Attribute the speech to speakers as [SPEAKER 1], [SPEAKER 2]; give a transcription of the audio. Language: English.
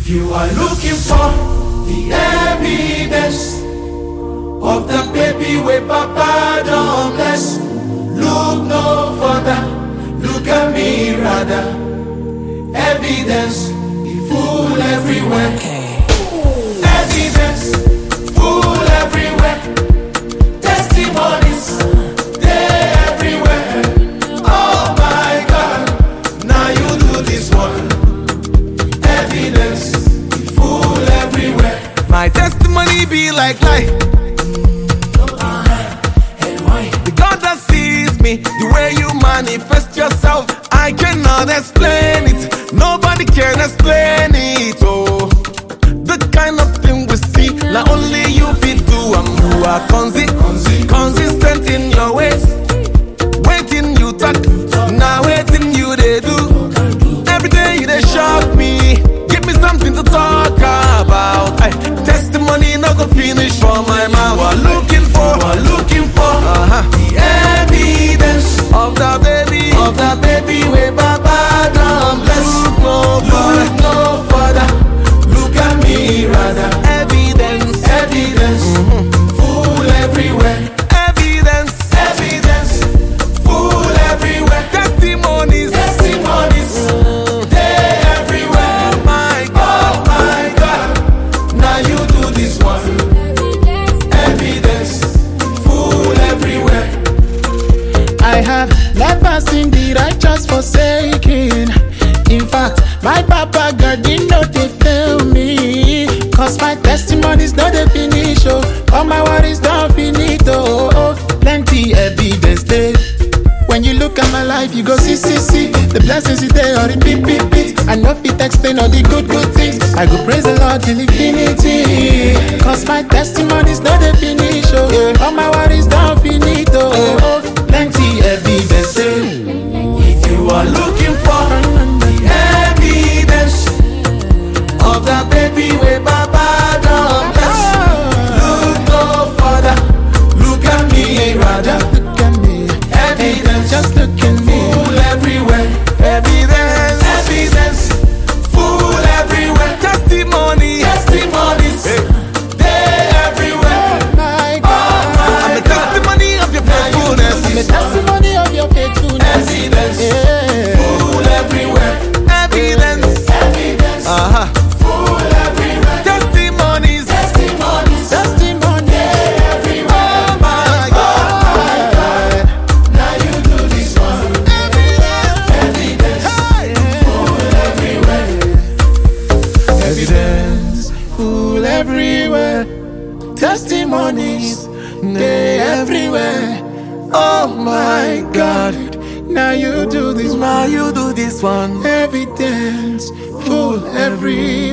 [SPEAKER 1] You are looking for the evidence of the baby where Papa don't bless. Look no further, look at me rather. Evidence, it full everywhere. Evidence, full everywhere. Testimonies, they everywhere. Oh my God, now you do this one. Evidence, it full everywhere.
[SPEAKER 2] My testimony be like light. The God that sees me, the way you manifest yourself, I cannot explain it. Nobody can explain it. Oh, the kind of thing we see, not only you feel do. You are consistent in your ways. Waiting you talk, now waiting you they do. Every day they shock me. Give me something to talk about. Testimony not gonna finish for my mouth. We're looking for
[SPEAKER 1] the evidence
[SPEAKER 2] of the baby
[SPEAKER 1] where Baba don't bless.
[SPEAKER 2] Look no further.
[SPEAKER 1] Look no further, look at me rather.
[SPEAKER 2] Evidence,
[SPEAKER 1] full everywhere.
[SPEAKER 2] evidence,
[SPEAKER 1] Full everywhere.
[SPEAKER 2] testimonies,
[SPEAKER 1] They everywhere.
[SPEAKER 2] Oh my God,
[SPEAKER 1] Oh my God, now you do this one. Evidence, full everywhere.
[SPEAKER 3] I have never seen the righteous forsaken. In fact, my Papa God did not fail me. Cause my testimonies not the finish, oh. All my worries don't finish, oh. Plenty evidence there. When you look at my life, you go see. The blessings is there or the beat. I know fit explain all the good things. I go praise the Lord till infinity. Cause my testimonies not the finish, oh. All my worries don't finish, oh. Plenty evidence there.
[SPEAKER 1] If you are looking for the evidence of the baby where Baba don't bless, look no further, look at me rather.
[SPEAKER 3] Look at me.
[SPEAKER 1] Evidence,
[SPEAKER 3] Just look at me.
[SPEAKER 1] full everywhere. Evidence, full everywhere.
[SPEAKER 2] testimonies,
[SPEAKER 1] They everywhere.
[SPEAKER 3] My
[SPEAKER 1] Oh
[SPEAKER 3] God.
[SPEAKER 1] my
[SPEAKER 2] I'm a testimony of your faithfulness.
[SPEAKER 3] I'm a testimony of your faithfulness.
[SPEAKER 1] Evidence,
[SPEAKER 3] Yeah.
[SPEAKER 1] full everywhere.
[SPEAKER 2] Evidence,
[SPEAKER 1] Full everywhere.
[SPEAKER 2] testimonies,
[SPEAKER 3] Testimony.
[SPEAKER 1] Everywhere.
[SPEAKER 2] oh my God,
[SPEAKER 1] Now you do this one. Evidence,
[SPEAKER 2] hey.
[SPEAKER 1] full everywhere.
[SPEAKER 3] Evidence full everywhere. Testimonies, they everywhere. Oh my God, now you do this,
[SPEAKER 2] Now you do this one.
[SPEAKER 3] evidence full everywhere.